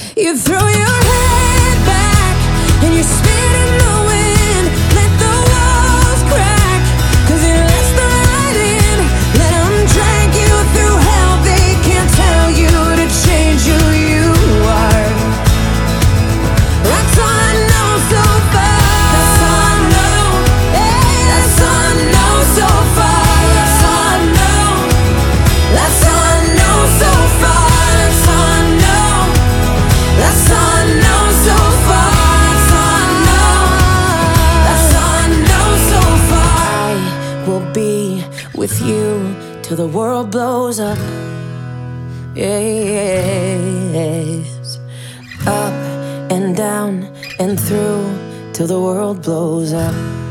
You throw your head back and you spit in the wind. Let the walls crack, 'cause you let the light in. Let them drag you through hell. They can't tell you to change who you are. That's all I know so far. That's all I know. Hey, that's all I know so far. That's all I know. That's all I know so far. That's all I know. That's all I know so far. That's all I know. That's all I know so far. I will be with you till the world blows up. Yes. Up and down and through till the world blows up.